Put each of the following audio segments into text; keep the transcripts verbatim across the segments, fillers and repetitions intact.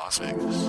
Las Vegas.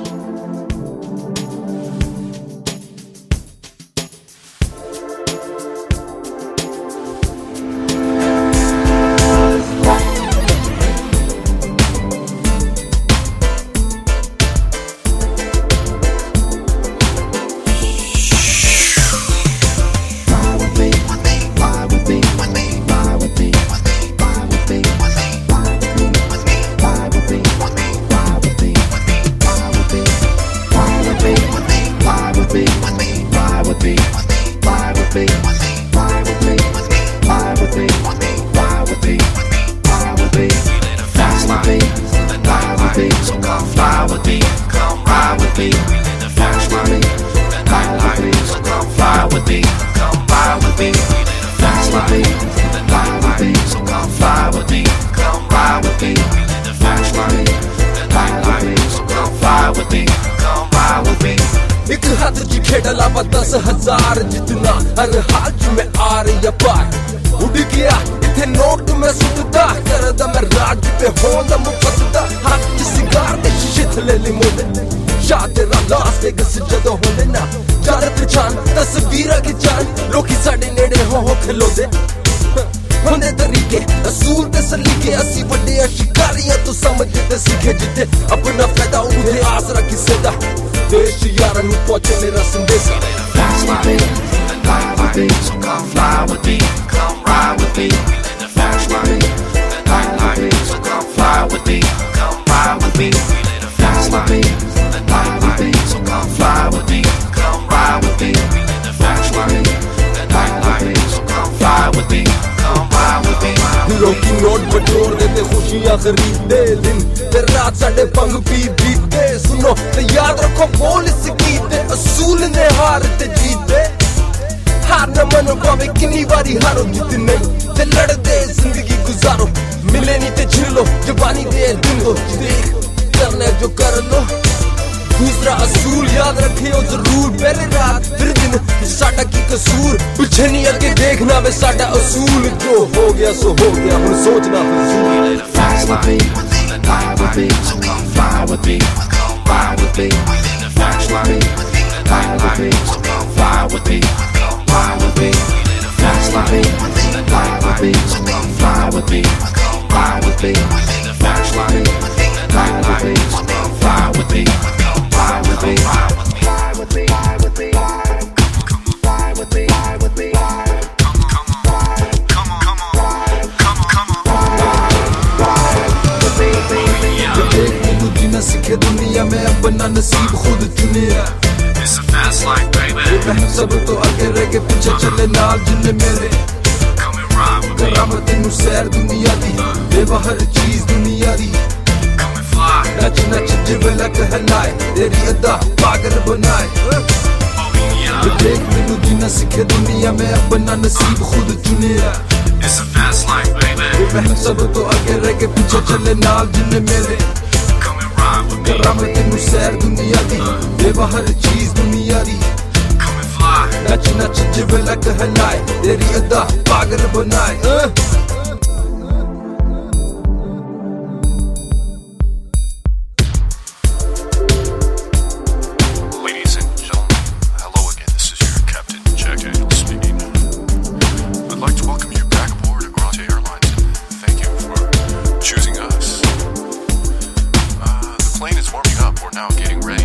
एक हाथ च खेडला वा दस हजार जितना हर हाल च मैं आ रही पार उड़ गया इथे नोट मैं सुटदा करदा मैं राज पे होंदा मुफतदा हाथ च सिगार ते शीशे थले लिमोंदे शाह तेरा लास वेगस जदों होंदे ना जान पहचान तस्वीरां खिचान लोकी साडे नेड़े हो हो खलोंदे होंदे तरीके असूल ते सलीके असी वड्डे शिकारियां तो समझदे ते सीखे जिते अपना फायदा उठे आसरा किसे दा देश यारा नू पहुंचे मेरा संदेशा Fast life, the night life, so come fly with me, come ride with me. We live the fast life, the night life, so come fly with me, come ride with me. We live the fast life, the night life, so come fly with me, come ride with me. We live the fast life, the night life, so come fly with me, come ride with me. लोकी note बटोर देते खुशियां खरीदते दिन ते रात साडे पंग पी बीते सुनो ते याद रखो बोल इस गीत दे असूल ने हार ते जीते हार न मनो पावे किन्नी बारी हारो जितने ते लड़दे जिंदगी गुजारो मिले नहीं ते छिड़ लो जवानी दे दिन हो देख करना जो कर लो दूसरा असूल याद रखियो जरूर पहले रात फिर दिन साडा की कसूर पीछे नहीं आगे देखना वे साडा असूल जो हो गया सो हो गया हम सोचना फिजूल fast life, the night life, so come fly with me, come ride with me. We live the fast life, the night life, so come fly with me, come ride with me. We live the fast life, the night life, so come fly with me, come ride with me. We live the fast life, the night life, so come fly with me, come ride with me. Ride with me, ride with me, ride with me, ride with me, ride with me. सीखे दुनिया में अपना नसीब खुद चुने It's a fast life, baby. बहन सब तो आगे रह के पीछे चले नाल जिन्ने मेरे Come and ride with me. करामत नु सैर दुनिया दी बेवा हर चीज दुनिया दी Come and fly. नच नच जिवला कहलाए तेरी अदा पागल बनाए Bohemia. देख मैनू जीना सीखे दुनिया में अपना नसीब खुद चुने It's a fast life, baby. बहन सब तो आगे रह के पीछे चले नाल जिन्ने मेरे Come and ride with me. करामत नु सैर दुनिया दी बेवा हर चीज दुनिया दी Come and fly. नच नच जिवला कहलाए तेरी अदा पागल बनाए Ladies and gentlemen, hello again. This is your Captain Jack Daniels speaking. I'd like to welcome you back aboard Agrante Airlines and thank you for choosing us. Uh, the plane is warming up. We're now getting ready